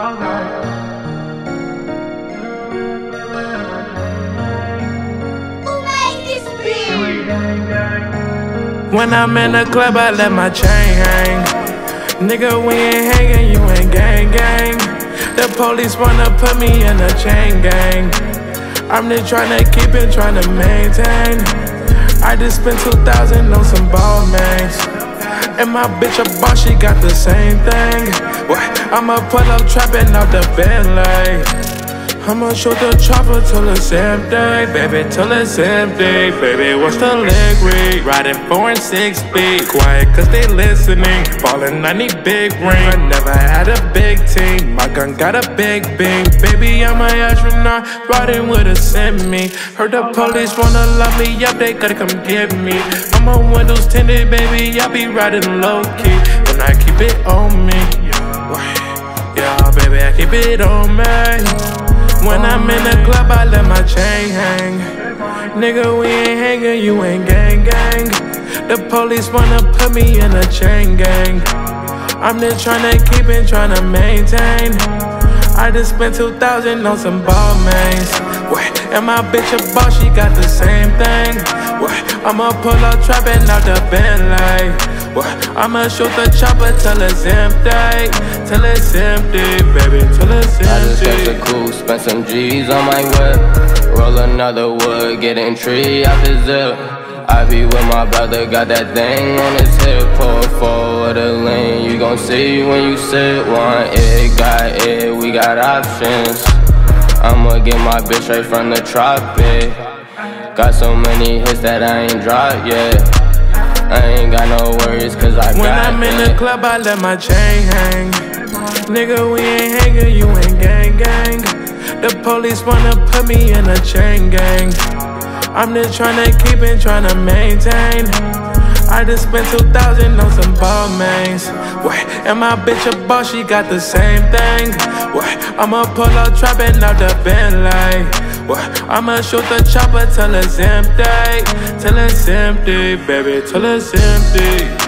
When I'm in the club, I let my chain hang. Nigga, we ain't hanging, you ain't gang gang. The police wanna put me in a chain gang. I'm just tryna keep it, tryna maintain. I just spent 2,000 on some ball mains. And my bitch a boss, she got the same thing. I'ma pull up trapping out the Bentley. I'ma shoot the chopper till it's empty, baby, till it's empty. Baby, what's the leg read? Riding 4 and 6 speed. Quiet cause they listening. Ballin', I need big ring. I never had a big team. My gun got a big beam. Baby, I'm an astronaut, riding with a semi. Heard the police wanna lock me up, they gotta come get me. I'm on windows tinted, baby, I be riding low key. And I keep it on me. Yeah, baby, I keep it on me. When I'm in the club, I let my chain hang. Nigga, we ain't hanging, you ain't gang gang. The police wanna put me in a chain gang. I'm just tryna keep it, tryna maintain. I just spent 2,000 on some ball mains. And my bitch a boss, she got the same thing. I'ma pull up trapping out the Bentley. I'ma shoot the chopper till it's empty. Till it's empty, baby, till it's empty. I just got the coupe, spent some G's on my whip. Roll another wood, getting tree out the zip. I be with my brother, got that thing on his hip. Pull forward a lane, you gon' see when you sit. Want it, got it, we got options. I'ma get my bitch right from the tropic. Got so many hits that I ain't dropped yet. I ain't got no worries cause I got it. When I'm in the club, I let my chain hang. Nigga, we ain't hanging, you ain't gang gang. The police wanna put me in a chain gang. I'm just tryna keep it, tryna maintain. I just spent 2,000 on some ball mains. And my bitch a boss, she got the same thing. I'ma pull up trapping out the Bentley. I'ma shoot the chopper till it's empty. Till it's empty, baby, till it's empty.